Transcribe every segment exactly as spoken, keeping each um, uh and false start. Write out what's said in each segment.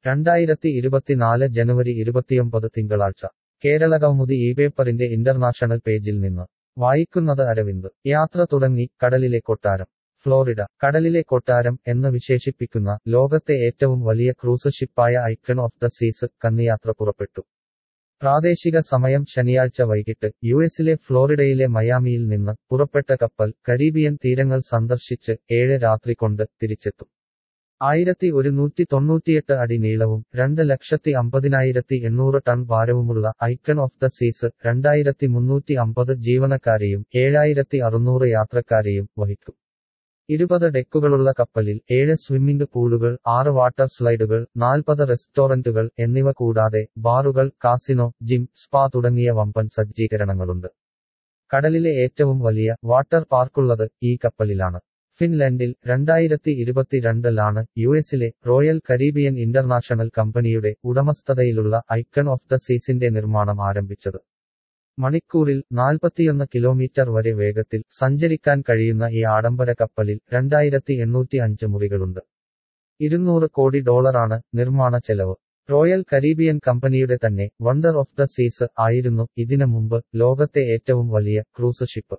രണ്ടായിരത്തി ഇരുപത്തിനാല് ജനുവരി ഇരുപത്തിയൊമ്പത് തിങ്കളാഴ്ച കേരളകൗമുദി ഈ പേപ്പറിന്റെ ഇന്റർനാഷണൽ പേജിൽ നിന്ന് വായിക്കുന്നത് അരവിന്ദ്. യാത്ര തുടങ്ങി കടലിലെ കൊട്ടാരം. ഫ്ലോറിഡ. കടലിലെ കൊട്ടാരം എന്ന് വിശേഷിപ്പിക്കുന്ന ലോകത്തെ ഏറ്റവും വലിയ ക്രൂസ് ഷിപ്പായ ഐക്കൺ ഓഫ് ദ സീസ് കന്നിയാത്ര പുറപ്പെട്ടു. പ്രാദേശിക സമയം ശനിയാഴ്ച വൈകിട്ട് യുഎസിലെ ഫ്ലോറിഡയിലെ മയാമിയിൽ നിന്ന് പുറപ്പെട്ട കപ്പൽ കരീബിയൻ തീരങ്ങൾ സന്ദർശിച്ച് ഏഴ് രാത്രി കൊണ്ട് തിരിച്ചെത്തും. ആയിരത്തി ഒരുന്നൂറ്റി തൊണ്ണൂറ്റിയെട്ട് അടി നീളവും രണ്ട് ലക്ഷത്തി അമ്പതിനായിരത്തി എണ്ണൂറ് ടൺ ഭാരവുമുള്ള ഐക്കൺ ഓഫ് ദ സീസ് രണ്ടായിരത്തി മുന്നൂറ്റി അമ്പത് ജീവനക്കാരെയും ഏഴായിരത്തി അറുന്നൂറ് യാത്രക്കാരെയും വഹിക്കും. ഇരുപത് ഡെക്കുകളുള്ള കപ്പലിൽ ഏഴ് സ്വിമ്മിംഗ് പൂളുകൾ, ആറ് വാട്ടർ സ്ലൈഡുകൾ, നാൽപ്പത് റെസ്റ്റോറന്റുകൾ എന്നിവ കൂടാതെ ബാറുകൾ, കാസിനോ, ജിം, സ്പാ തുടങ്ങിയ വമ്പൻ സജ്ജീകരണങ്ങളുണ്ട്. കടലിലെ ഏറ്റവും വലിയ വാട്ടർ പാർക്കുള്ളത് ഈ കപ്പലിലാണ്. ഫിൻലൻഡിൽ രണ്ടായിരത്തി ഇരുപത്തിരണ്ടിലാണ് യുഎസിലെ റോയൽ കരീബിയൻ ഇന്റർനാഷണൽ കമ്പനിയുടെ ഉടമസ്ഥതയിലുള്ള ഐക്കൺ ഓഫ് ദ സീസിന്റെ നിർമ്മാണം ആരംഭിച്ചത്. മണിക്കൂറിൽ നാൽപ്പത്തിയൊന്ന് കിലോമീറ്റർ വരെ വേഗത്തിൽ സഞ്ചരിക്കാൻ കഴിയുന്ന ഈ ആഡംബര കപ്പലിൽ രണ്ടായിരത്തി എണ്ണൂറ്റി അഞ്ച് മുറികളുണ്ട്. ഇരുന്നൂറ് കോടി ഡോളറാണ് നിർമ്മാണ ചെലവ്. റോയൽ കരീബിയൻ കമ്പനിയുടെ തന്നെ വണ്ടർ ഓഫ് ദ സീസ് ആയിരുന്നു ഇതിനു മുമ്പ് ലോകത്തെ ഏറ്റവും വലിയ ക്രൂസ് ഷിപ്പ്.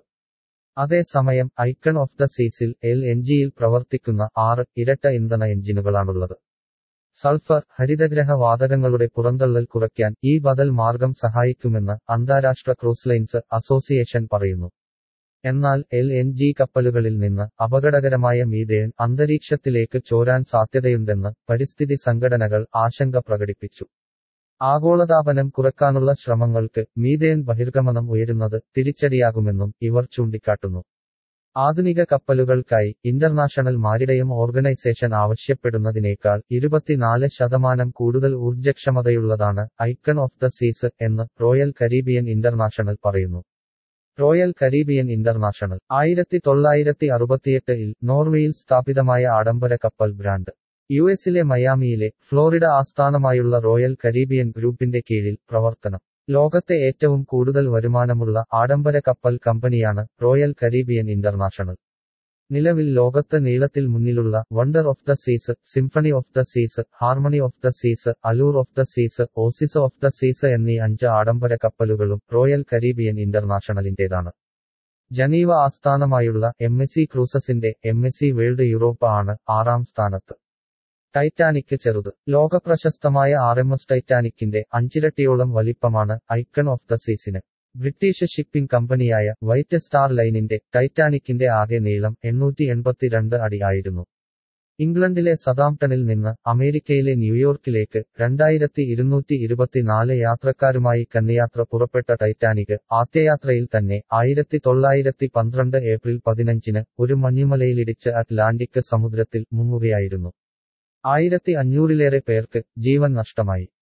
അതേസമയം ഐക്കൺ ഓഫ് ദ സീസിൽ എൽ എൻ ജിയിൽ പ്രവർത്തിക്കുന്ന ആറ് ഇരട്ട ഇന്ധന എഞ്ചിനുകളാണുള്ളത്. സൾഫർ, ഹരിതഗ്രഹ വാതകങ്ങളുടെ പുറന്തള്ളൽ കുറയ്ക്കാൻ ഈ ബദൽ മാർഗം സഹായിക്കുമെന്ന് അന്താരാഷ്ട്ര ക്രൂസ് ലൈൻസ് അസോസിയേഷൻ പറയുന്നു. എന്നാൽ എൽ എൻ ജി കപ്പലുകളിൽ നിന്ന് അപകടകരമായ മീഥേൻ അന്തരീക്ഷത്തിലേക്ക് ചോരാൻ സാധ്യതയുണ്ടെന്ന് പരിസ്ഥിതി സംഘടനകൾ ആശങ്ക പ്രകടിപ്പിച്ചു. ആഗോളതാപനം കുറയ്ക്കാനുള്ള ശ്രമങ്ങൾക്ക് മീഥേൻ ബഹിർഗമനം ഉയരുന്നത് തിരിച്ചടിയാകുമെന്നും ഇവർ ചൂണ്ടിക്കാട്ടുന്നു. ആധുനിക കപ്പലുകൾക്കായി ഇന്റർനാഷണൽ മാരിടൈം ഓർഗനൈസേഷൻ ആവശ്യപ്പെടുന്നതിനേക്കാൾ ഇരുപത്തിനാല് ശതമാനം കൂടുതൽ ഊർജ്ജക്ഷമതയുള്ളതാണ് ഐക്കൺ ഓഫ് ദ സീസ് എന്ന് റോയൽ കരീബിയൻ ഇന്റർനാഷണൽ പറയുന്നു. റോയൽ കരീബിയൻ ഇന്റർനാഷണൽ ആയിരത്തി തൊള്ളായിരത്തി അറുപത്തിയെട്ടിൽ നോർവേയിൽ സ്ഥാപിതമായ ആഡംബര കപ്പൽ ബ്രാൻഡ്. യുഎസിലെ മയാമിയിലെ ഫ്ലോറിഡ ആസ്ഥാനമായുള്ള റോയൽ കരീബിയൻ ഗ്രൂപ്പിന്റെ കീഴിൽ പ്രവർത്തനം. ലോകത്തെ ഏറ്റവും കൂടുതൽ വരുമാനമുള്ള ആഡംബര കപ്പൽ കമ്പനിയാണ് റോയൽ കരീബിയൻ ഇന്റർനാഷണൽ. നിലവിൽ ലോകത്ത് നീളത്തിൽ മുന്നിലുള്ള Wonder of the Seas, Symphony of the Seas, Harmony of the Seas, Allure of the സീസ്, ഓസിസ് ഓഫ് ദ സീസ് എന്നീ അഞ്ച് ആഡംബര കപ്പലുകളും റോയൽ കരീബിയൻ ഇന്റർനാഷണലിന്റേതാണ്. ജനീവ ആസ്ഥാനമായുള്ള എം എസ് സി ക്രൂസസിന്റെ M S C World Europe ആണ് ആറാം സ്ഥാനത്ത്. ടൈറ്റാനിക് ചെറുത്. ലോകപ്രശസ്തമായ ആർ എം എസ് ടൈറ്റാനിക്കിന്റെ അഞ്ചിരട്ടിയോളം വലിപ്പമാണ് ഐക്കൺ ഓഫ് ദ സീസിന്. ബ്രിട്ടീഷ് ഷിപ്പിംഗ് കമ്പനിയായ വൈറ്റ് സ്റ്റാർ ലൈനിന്റെ ടൈറ്റാനിക്കിന്റെ ആകെ നീളം എണ്ണൂറ്റി എൺപത്തിരണ്ട് അടി ആയിരുന്നു. ഇംഗ്ലണ്ടിലെ സതാംപ്ടണിൽ നിന്ന് അമേരിക്കയിലെ ന്യൂയോർക്കിലേക്ക് രണ്ടായിരത്തി ഇരുന്നൂറ്റി ഇരുപത്തിനാല് യാത്രക്കാരുമായി കന്നിയാത്ര പുറപ്പെട്ട ടൈറ്റാനിക് ആദ്യയാത്രയിൽ തന്നെ ആയിരത്തി തൊള്ളായിരത്തി പന്ത്രണ്ട് ഏപ്രിൽ പതിനഞ്ചിന് ഒരു മഞ്ഞുമലയിലിടിച്ച് അറ്റ്ലാന്റിക് സമുദ്രത്തിൽ മുങ്ങുകയായിരുന്നു. ആയിരത്തി അഞ്ഞൂറിലേറെ പേർക്ക് ജീവൻ നഷ്ടമായി.